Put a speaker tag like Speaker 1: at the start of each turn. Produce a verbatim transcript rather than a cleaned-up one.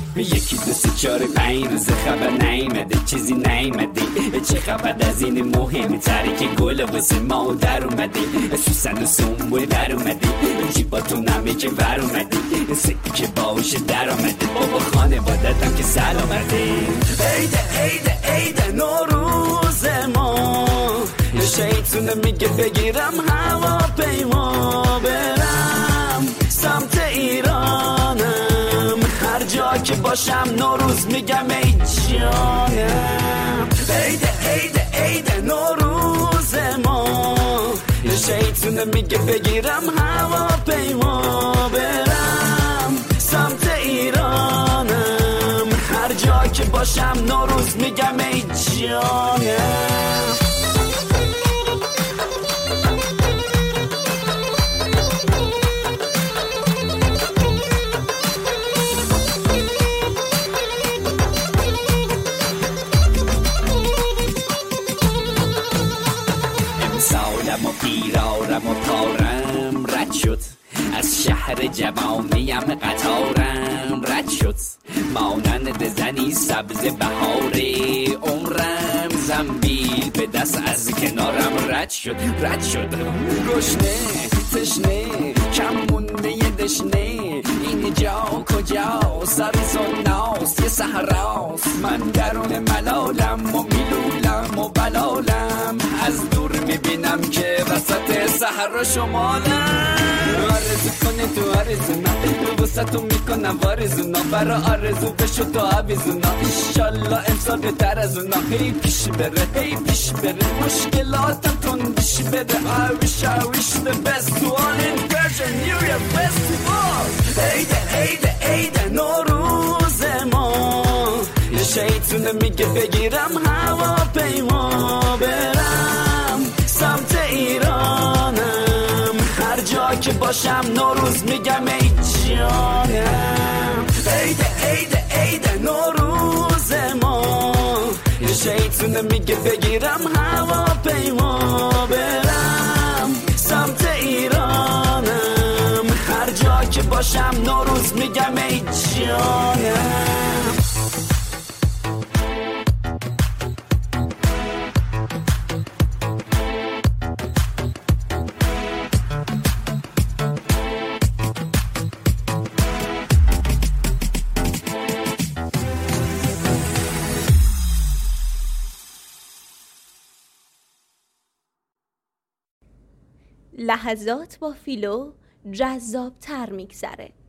Speaker 1: یکی دو سه چهار پنج روز خبر نیمده، چیزی نیمده. چه خبر از این مهمه تره که گل واسه ما در اومده. سوسن و سنبول در اومده، جیباتون همه که ور اومده. سکی که باشه در آمده، بابا خانوادتم که سلامته. عیده عیده عیده نوروز ما، شیطونه میگه بگیرم هواپیما برم سمت ایرانم. هر جا که باشم نوروز میگم ای جانم. عیده عیده عیده نوروز ما، شیطونه میگه بگیرم هواپیما برم سمت ایرانم. هر جا که باشم نوروز میگم ای جانم. امسالم و پیرارم و پارم رد شد، از شهر جوانیم قطارم رد شد. مانند زنی سبز بهاره عمرم، زنبیل به دست از کنارم رد شد رد شد. گشنه تشنه کم مونده یه دشنه، اینجا کجا سر سناست یه صحراست. من درون ملالم و میلولم و بلالم، از دور میبینم که وسط صحرا شمالم. آرزو کنه تو آرزونا، واسه میکنم وارزونا، برا آرزو بشو تو آویزونا. انشالله امسال بهتر از اونا، هی پیش بره هی پیش بره، مشکلاتم تندیش بره. I wish I wish the best to all in Persian New Year Festival. عیده عیده عیده نوروز ما، شیطونه میگه بگیرم هواپیما برم سمت ایرانم. هر جا که باشم نوروز میگم ای جانم. عیده عیده عیده نوروز ما، شیطونه میگه بگیرم هواپیما برم سمت ایرانم. هر جا که باشم نوروز میگم ای جانم.
Speaker 2: لحظات با فیلو جذاب تر میگذره.